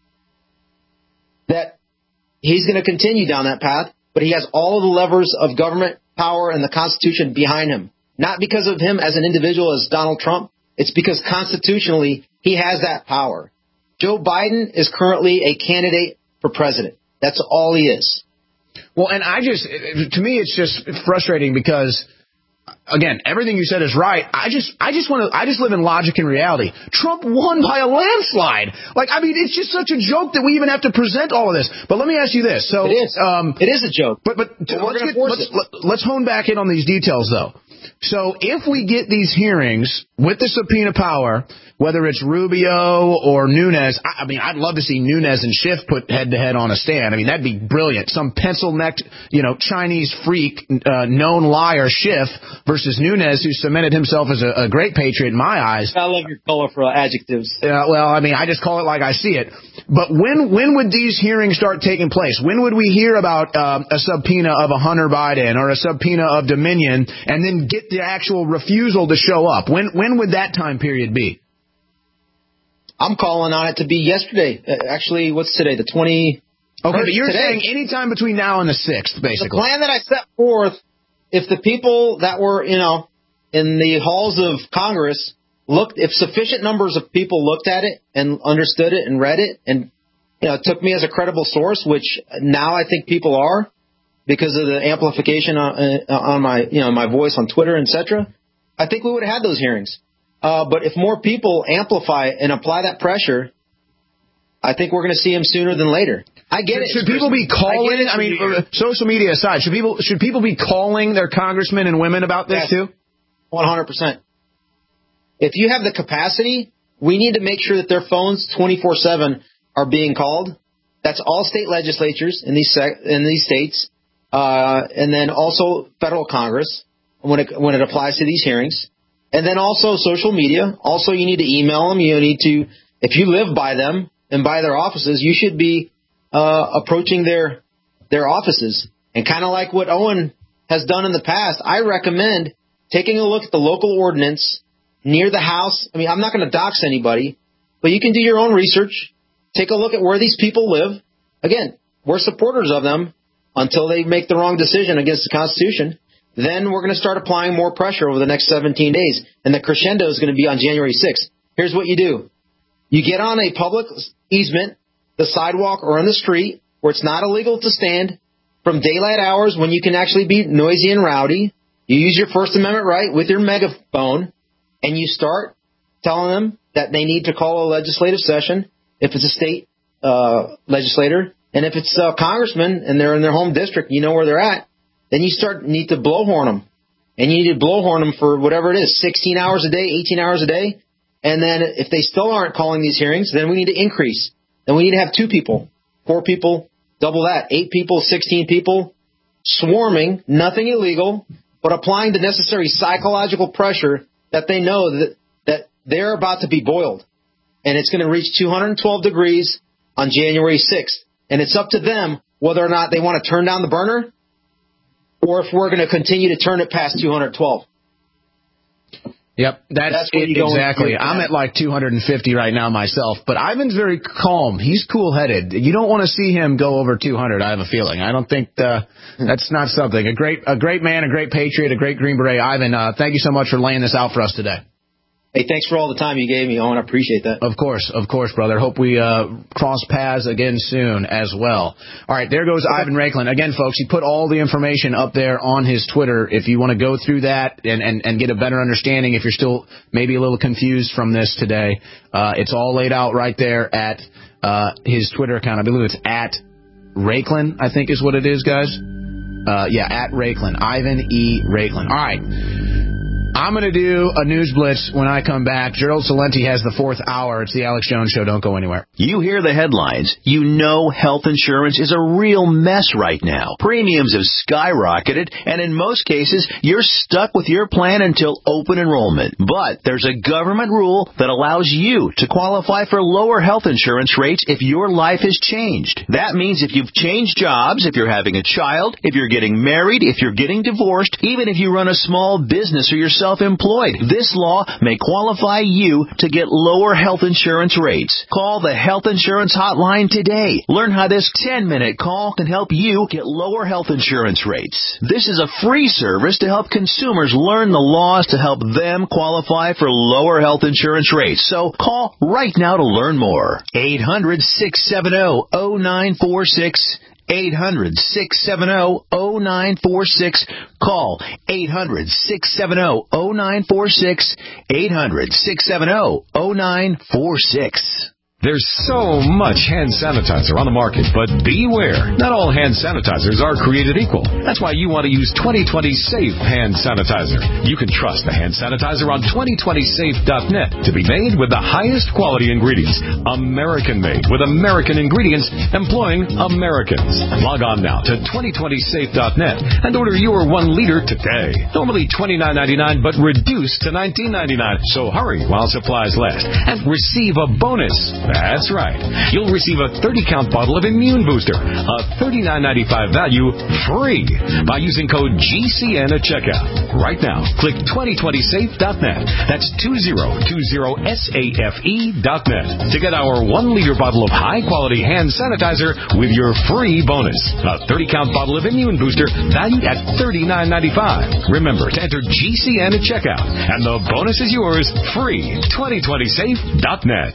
that he's going to continue down that path, but he has all of the levers of government power and the Constitution behind him. Not because of him as an individual, as Donald Trump. It's because constitutionally he has that power. Joe Biden is currently a candidate for president. That's all he is. Well, and I just, to me, it's just frustrating because again, everything you said is right. I just, I just want to, I just live in logic and reality. Trump won by a landslide. Like, I mean, it's just such a joke that we even have to present all of this. But let me ask you this. So it is. Um, it is a joke. But, but let's, get, let's, let's hone back in on these details, though. So if we get these hearings with the subpoena power, whether it's Rubio or Nunes, I, I mean, I'd love to see Nunes and Schiff put head-to-head on a stand. I mean, that'd be brilliant. Some pencil-necked, you know, Chinese freak, uh, known liar Schiff versus Nunes, who cemented himself as a, a great patriot in my eyes. I love your colorful adjectives. Uh, well, I mean, I just call it like I see it. But when when would these hearings start taking place? When would we hear about uh, a subpoena of a Hunter Biden or a subpoena of Dominion and then get the actual refusal to show up? When when would that time period be? I'm calling on it to be yesterday. Uh, actually, what's today? The twenty. Okay, but you're today. saying anytime between now and the sixth, basically. The plan that I set forth, if the people that were, you know, in the halls of Congress looked, if sufficient numbers of people looked at it and understood it and read it and, you know, took me as a credible source, which now I think people are because of the amplification on, uh, on my, you know, my voice on Twitter, et cetera, I think we would have had those hearings. Uh, but if more people amplify and apply that pressure, I think we're going to see him sooner than later. I get should, it. Should people be calling? I, I mean, uh, social media aside, should people should people be calling their congressmen and women about this yes, too? one hundred percent. If you have the capacity, we need to make sure that their phones twenty-four seven are being called. That's all state legislatures in these sec- in these states, uh, and then also federal Congress when it when it applies to these hearings. And then also social media. Also, you need to email them. You need to, if you live by them and by their offices, you should be uh, approaching their their offices. And kind of like what Owen has done in the past, I recommend taking a look at the local ordinance near the house. I mean, I'm not going to dox anybody, but you can do your own research. Take a look at where these people live. Again, we're supporters of them until they make the wrong decision against the Constitution. Then we're going to start applying more pressure over the next seventeen days. And the crescendo is going to be on January sixth. Here's what you do. You get on a public easement, the sidewalk or on the street, where it's not illegal to stand from daylight hours when you can actually be noisy and rowdy. You use your First Amendment right with your megaphone, and you start telling them that they need to call a legislative session if it's a state uh, legislator. And if it's a congressman and they're in their home district, you know where they're at. Then you start need to blowhorn them, and you need to blowhorn them for whatever it is, sixteen hours a day, eighteen hours a day. And then if they still aren't calling these hearings, then we need to increase. Then we need to have two people, four people, double that, eight people, sixteen people, swarming, nothing illegal, but applying the necessary psychological pressure that they know that, that they're about to be boiled. And it's going to reach two hundred twelve degrees on January sixth. And it's up to them whether or not they want to turn down the burner, or if we're going to continue to turn it past two hundred twelve. Yep, that's, that's it, exactly. I'm at like two hundred fifty right now myself, but Ivan's very calm. He's cool-headed. You don't want to see him go over two hundred, I have a feeling. I don't think uh, that's not something. A great a great man, a great patriot, a great Green Beret. Ivan, uh, thank you so much for laying this out for us today. Hey, thanks for all the time you gave me, Owen. I appreciate that. Of course, of course, brother. Hope we uh, cross paths again soon as well. All right, there goes Ivan Raiklin. Again, folks, he put all the information up there on his Twitter. If you want to go through that and, and, and get a better understanding, if you're still maybe a little confused from this today, uh, it's all laid out right there at uh, his Twitter account. I believe it's at Raiklin, I think is what it is, guys. Uh, yeah, at Raiklin. Ivan E. Raiklin. All right. I'm going to do a news blitz when I come back. Gerald Celente has the fourth hour. It's the Alex Jones Show. Don't go anywhere. You hear the headlines. You know health insurance is a real mess right now. Premiums have skyrocketed, and in most cases, you're stuck with your plan until open enrollment. But there's a government rule that allows you to qualify for lower health insurance rates if your life has changed. That means if you've changed jobs, if you're having a child, if you're getting married, if you're getting divorced, even if you run a small business or you're self-employed, this law may qualify you to get lower health insurance rates. Call the Health Insurance Hotline today. Learn how this ten-minute call can help you get lower health insurance rates. This is a free service to help consumers learn the laws to help them qualify for lower health insurance rates. So call right now to learn more. eight hundred, six seven zero, zero nine four six. eight hundred, six seven zero, zero nine four six. Call eight hundred, six seven zero, zero nine four six. eight hundred, six seven zero, zero nine four six. There's so much hand sanitizer on the market, but beware. Not all hand sanitizers are created equal. That's why you want to use twenty twenty Safe Hand Sanitizer. You can trust the hand sanitizer on twenty twenty safe dot net to be made with the highest quality ingredients. American-made with American ingredients employing Americans. Log on now to twenty twenty safe dot net and order your one liter today. Normally twenty-nine ninety-nine, but reduced to nineteen ninety-nine. So hurry while supplies last and receive a bonus. That's right. You'll receive a thirty count bottle of Immune Booster, a thirty-nine ninety-five value, free by using code G C N at checkout. Right now, click twenty twenty safe dot net. That's two zero two zero safe dot net to get our one liter bottle of high-quality hand sanitizer with your free bonus. A thirty count bottle of Immune Booster valued at thirty-nine ninety-five. Remember to enter G C N at checkout, and the bonus is yours free. twenty twenty safe dot net.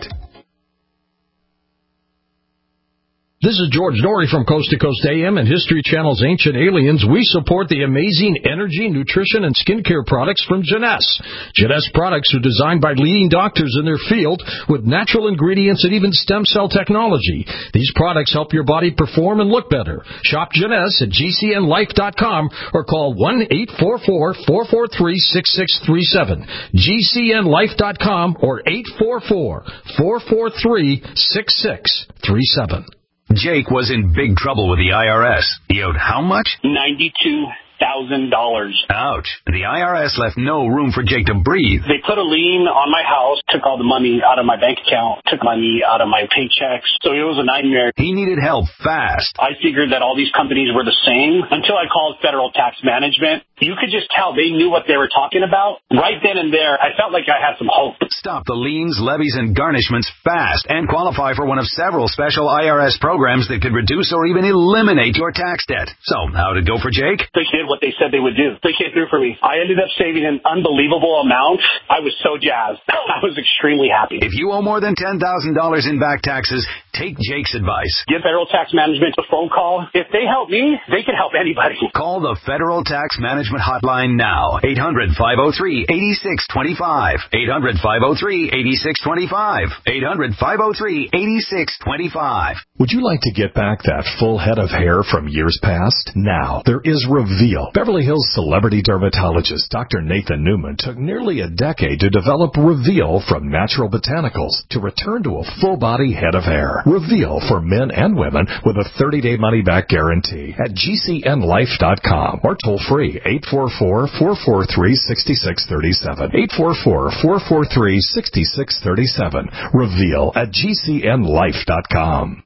This is George Norrie from Coast to Coast A M and History Channel's Ancient Aliens. We support the amazing energy, nutrition, and skincare products from Jeunesse. Jeunesse products are designed by leading doctors in their field with natural ingredients and even stem cell technology. These products help your body perform and look better. Shop Jeunesse at G C N life dot com or call one eight four four, four four three, six six three seven. G C N life dot com or eight four four, four four three, six six three seven. Jake was in big trouble with the I R S. He owed how much? ninety-two thousand dollars. Ouch. The I R S left no room for Jake to breathe. They put a lien on my house, took all the money out of my bank account, took money out of my paychecks. So it was a nightmare. He needed help fast. I figured that all these companies were the same until I called Federal Tax Management. You could just tell they knew what they were talking about. Right then and there, I felt like I had some hope. Stop the liens, levies, and garnishments fast and qualify for one of several special I R S programs that could reduce or even eliminate your tax debt. So, how'd it go for Jake? They did what they said they would do. They came through for me. I ended up saving an unbelievable amount. I was so jazzed. I was extremely happy. If you owe more than ten thousand dollars in back taxes, take Jake's advice. Give Federal Tax Management a phone call. If they help me, they can help anybody. Call the Federal Tax Management Hotline now. eight hundred, five oh three, eight six two five. eight hundred, five oh three, eight six two five. eight hundred, five oh three, eight six two five. Would you like to get back that full head of hair from years past? Now, there is Reveal. Beverly Hills celebrity dermatologist Doctor Nathan Newman took nearly a decade to develop Reveal from natural botanicals to return to a full-body head of hair. Reveal for men and women with a thirty-day money-back guarantee at G C N life dot com or toll-free eight four four, four four three, six six three seven. eight four four, four four three, six six three seven. Reveal at G C N life dot com.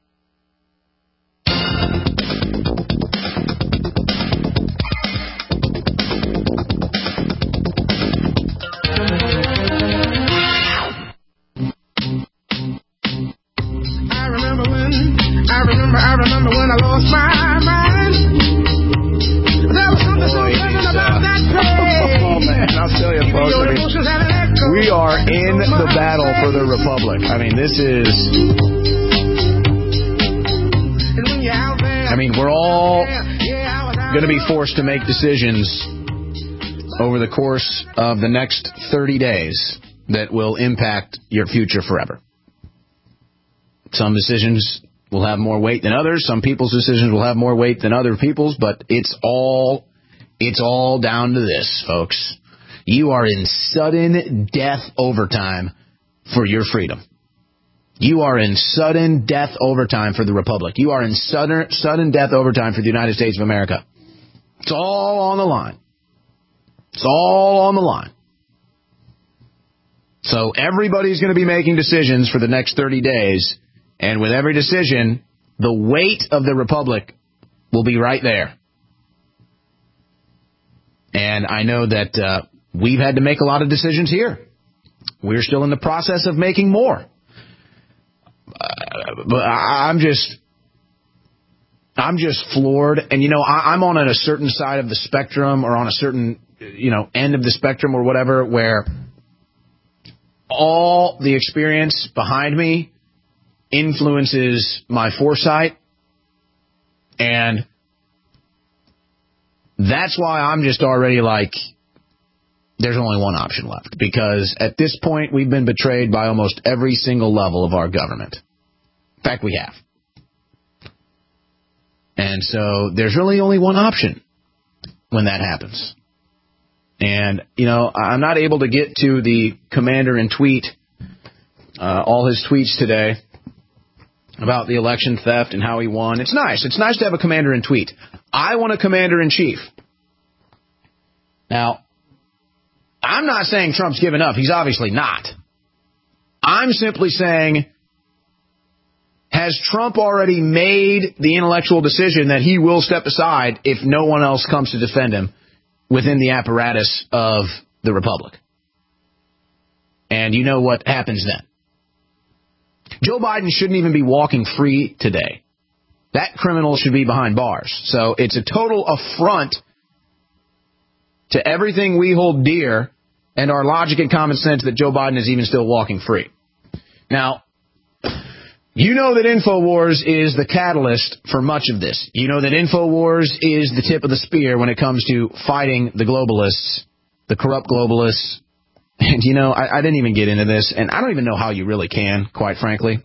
I remember, I remember when I lost my mind. There was something so pleasant about that day. Oh, man, I'll tell you, folks, I mean, we are in the battle for the Republic. I mean, this is... I mean, we're all going to be forced to make decisions over the course of the next thirty days that will impact your future forever. Some decisions will have more weight than others. Some people's decisions will have more weight than other people's, but it's all it's all down to this, folks. You are in sudden death overtime for your freedom. You are in sudden death overtime for the Republic. You are in sudden sudden death overtime for the United States of America. It's all on the line. It's all on the line. So everybody's going to be making decisions for the next thirty days. And with every decision, the weight of the Republic will be right there. And I know that uh, we've had to make a lot of decisions here. We're still in the process of making more. Uh, but I, I'm just, I'm just floored. And, you know, I, I'm on a certain side of the spectrum or on a certain, you know, end of the spectrum or whatever, where all the experience behind me influences my foresight And that's why I'm just already like, there's only one option left. Because at this point, we've been betrayed by almost every single level of our government. In fact, we have. And so there's really only one option when that happens. And, you know, I'm not able to get to the commander in tweet, uh, all his tweets today about the election theft and how he won. It's nice. It's nice to have a commander in tweet. I want a commander in chief. Now, I'm not saying Trump's given up. He's obviously not. I'm simply saying, has Trump already made the intellectual decision that he will step aside if no one else comes to defend him within the apparatus of the Republic? And you know what happens then. Joe Biden shouldn't even be walking free today. That criminal should be behind bars. So it's a total affront to everything we hold dear and our logic and common sense that Joe Biden is even still walking free. Now, you know that InfoWars is the catalyst for much of this. You know that InfoWars is the tip of the spear when it comes to fighting the globalists, the corrupt globalists. And, you know, I, I didn't even get into this, and I don't even know how you really can, quite frankly.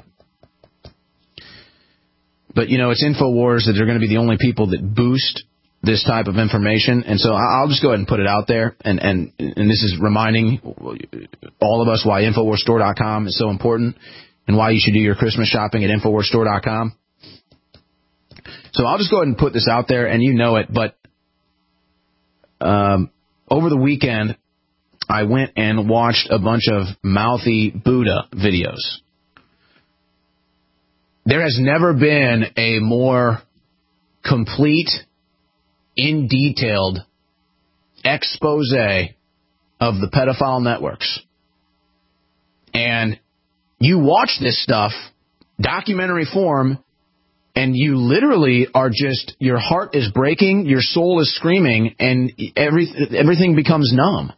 But, you know, it's InfoWars that are going to be the only people that boost this type of information. And so I'll just go ahead and put it out there. And, and, and this is reminding all of us why InfoWars Store dot com is so important and why you should do your Christmas shopping at InfoWars Store dot com. So I'll just go ahead and put this out there, and you know it. But um, over the weekend, I went and watched a bunch of mouthy Buddha videos. There has never been a more complete, in detailed expose of the pedophile networks. And you watch this stuff, documentary form, and you literally are just, your heart is breaking, your soul is screaming, and every, everything becomes numb.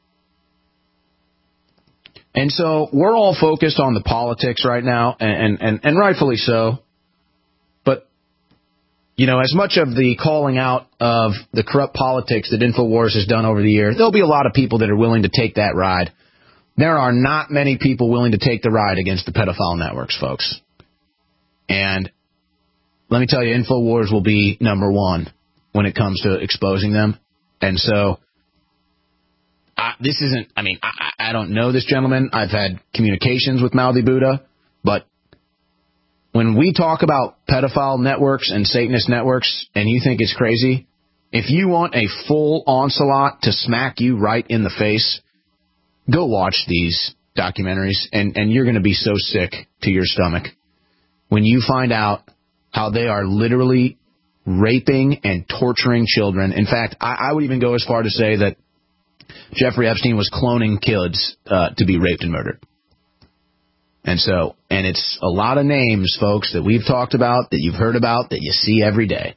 And so we're all focused on the politics right now, and, and, and rightfully so. But, you know, as much of the calling out of the corrupt politics that InfoWars has done over the years, there'll be a lot of people that are willing to take that ride. There are not many people willing to take the ride against the pedophile networks, folks. And let me tell you, InfoWars will be number one when it comes to exposing them. And so I, this isn't, I mean, I, I don't know this gentleman. I've had communications with Mouthy Buddha. But when we talk about pedophile networks and Satanist networks and you think it's crazy, if you want a full onslaught to smack you right in the face, go watch these documentaries, and, and you're going to be so sick to your stomach when you find out how they are literally raping and torturing children. In fact, I, I would even go as far to say that Jeffrey Epstein was cloning kids uh, to be raped and murdered. And so, and it's a lot of names, folks, that we've talked about, that you've heard about, that you see every day.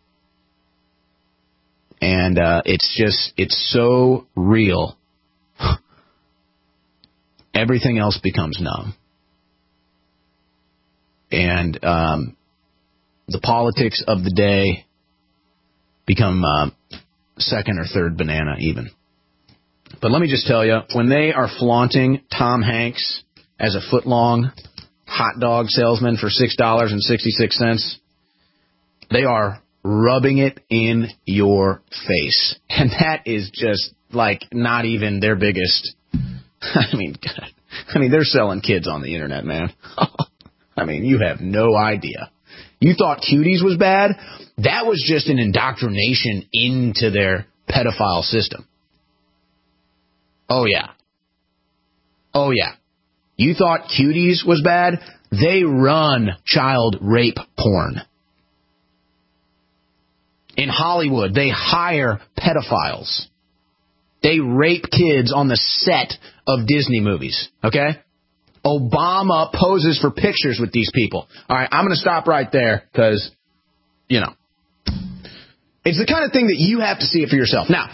And uh, it's just, it's so real. Everything else becomes numb. And um, the politics of the day become uh, second or third banana even. But let me just tell you, when they are flaunting Tom Hanks as a foot-long hot dog salesman for six dollars and sixty-six cents, they are rubbing it in your face. And that is just, like, not even their biggest... I mean, God, I mean, they're selling kids on the internet, man. I mean, you have no idea. You thought Cuties was bad? That was just an indoctrination into their pedophile system. Oh, yeah. Oh, yeah. You thought Cuties was bad? They run child rape porn. In Hollywood, they hire pedophiles. They rape kids on the set of Disney movies, okay? Obama poses for pictures with these people. All right, I'm going to stop right there because, you know, it's the kind of thing that you have to see it for yourself. Now,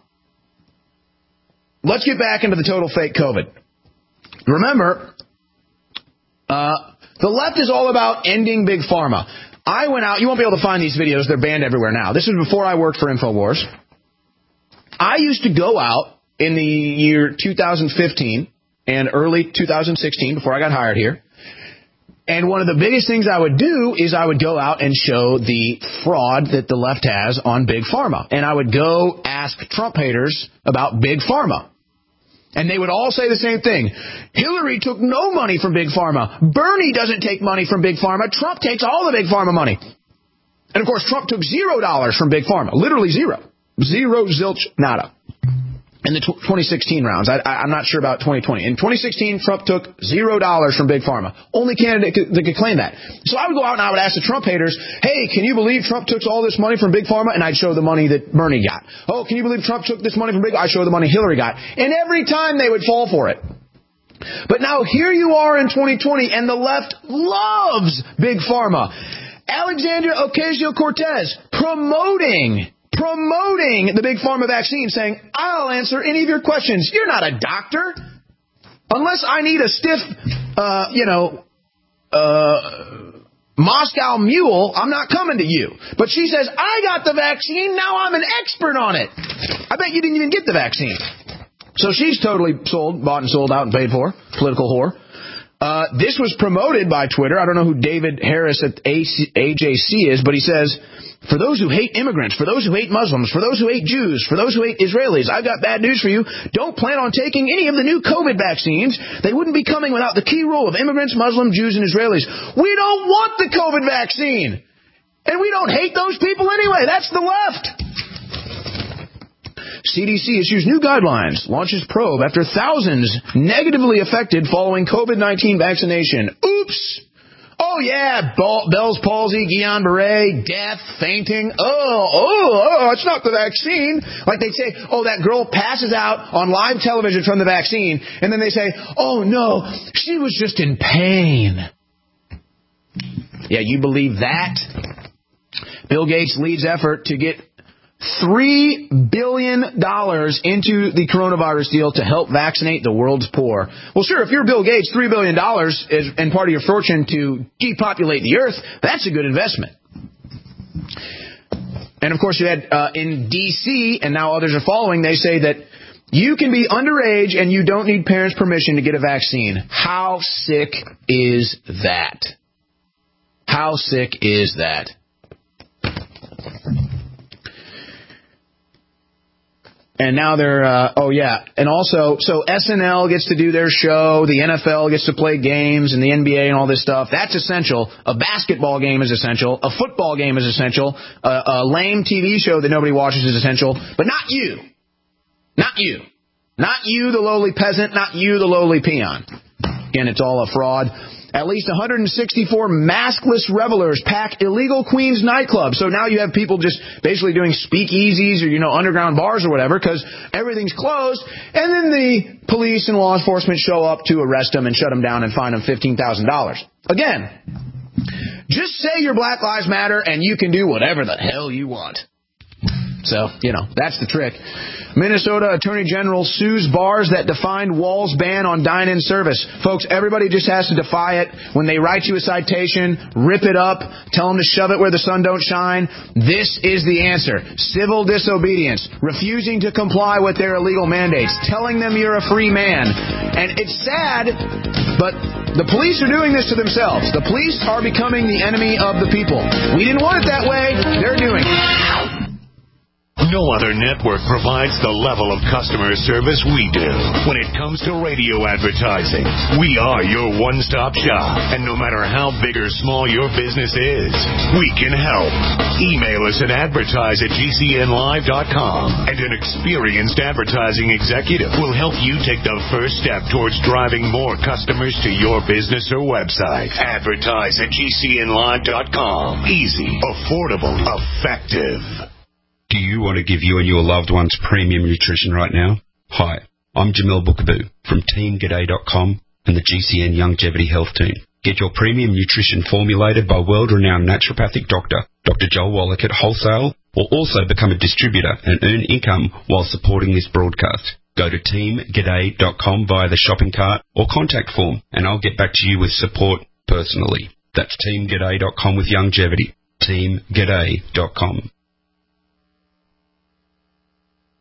let's get back into the total fake COVID. Remember, uh, the left is all about ending Big Pharma. I went out. You won't be able to find these videos. They're banned everywhere now. This was before I worked for InfoWars. I used to go out in the year two thousand fifteen and early two thousand sixteen, before I got hired here. And one of the biggest things I would do is I would go out and show the fraud that the left has on Big Pharma. And I would go ask Trump haters about Big Pharma. And they would all say the same thing. Hillary took no money from Big Pharma. Bernie doesn't take money from Big Pharma. Trump takes all the Big Pharma money. And, of course, Trump took zero dollars from Big Pharma. Literally zero. Zero, zilch, nada. In the twenty sixteen rounds. I, I, I'm not sure about twenty twenty. In twenty sixteen, Trump took zero dollars from Big Pharma. Only candidate could, that could claim that. So I would go out and I would ask the Trump haters, hey, can you believe Trump took all this money from Big Pharma? And I'd show the money that Bernie got. Oh, can you believe Trump took this money from Big Pharma? I'd show the money Hillary got. And every time they would fall for it. But now here you are in twenty twenty, and the left loves Big Pharma. Alexandria Ocasio-Cortez promoting promoting the Big Pharma vaccine, saying, I'll answer any of your questions. You're not a doctor. Unless I need a stiff, uh, you know, uh, Moscow mule, I'm not coming to you. But she says, I got the vaccine, now I'm an expert on it. I bet you didn't even get the vaccine. So she's totally sold, bought and sold out and paid for. Political whore. Uh, this was promoted by Twitter. I don't know who David Harris at A J C is, but he says, for those who hate immigrants, for those who hate Muslims, for those who hate Jews, for those who hate Israelis, I've got bad news for you. Don't plan on taking any of the new COVID vaccines. They wouldn't be coming without the key role of immigrants, Muslims, Jews, and Israelis. We don't want the COVID vaccine. And we don't hate those people anyway. That's the left. C D C issues new guidelines, launches probe after thousands negatively affected following COVID nineteen vaccination. Oops. Oh, yeah, Bell's palsy, Guillain-Barré, death, fainting. Oh, oh, oh, it's not the vaccine. Like they say, oh, that girl passes out on live television from the vaccine, and then they say, oh, no, she was just in pain. Yeah, you believe that? Bill Gates leads effort to get three billion dollars into the coronavirus deal to help vaccinate the world's poor. Well, sure, if you're Bill Gates, three billion dollars is, and part of your fortune to depopulate the earth, that's a good investment. And, of course, you had uh, in D C, and now others are following, they say that you can be underage and you don't need parents' permission to get a vaccine. How sick is that? How sick is that? And now they're, uh, oh yeah, and also, so S N L gets to do their show, the N F L gets to play games, and the N B A and all this stuff. That's essential. A basketball game is essential. A football game is essential. A, a lame T V show that nobody watches is essential. But not you. Not you. Not you, the lowly peasant. Not you, the lowly peon. Again, it's all a fraud. At least one hundred sixty-four maskless revelers pack illegal Queens nightclub. So now you have people just basically doing speakeasies or, you know, underground bars or whatever because everything's closed. And then the police and law enforcement show up to arrest them and shut them down and fine them fifteen thousand dollars. Again, just say your Black Lives Matter and you can do whatever the hell you want. So, you know, that's the trick. Minnesota Attorney General sues bars that defined Wall's ban on dine-in service. Folks, everybody just has to defy it. When they write you a citation, rip it up, tell them to shove it where the sun don't shine. This is the answer. Civil disobedience. Refusing to comply with their illegal mandates. Telling them you're a free man. And it's sad, but the police are doing this to themselves. The police are becoming the enemy of the people. We didn't want it that way. They're doing it. No other network provides the level of customer service we do. When it comes to radio advertising, we are your one-stop shop. And no matter how big or small your business is, we can help. Email us at advertise at G C N live dot com, and an experienced advertising executive will help you take the first step towards driving more customers to your business or website. Advertise at G C N live dot com. Easy, affordable, effective. Do you want to give you and your loved ones premium nutrition right now? Hi, I'm Jamil Bookaboo from team g'day dot com and the G C N Longevity Health Team. Get your premium nutrition formulated by world-renowned naturopathic doctor, Doctor Joel Wallach at wholesale, or also become a distributor and earn income while supporting this broadcast. Go to team g'day dot com via the shopping cart or contact form, and I'll get back to you with support personally. That's team g'day dot com with longevity. team g'day dot com.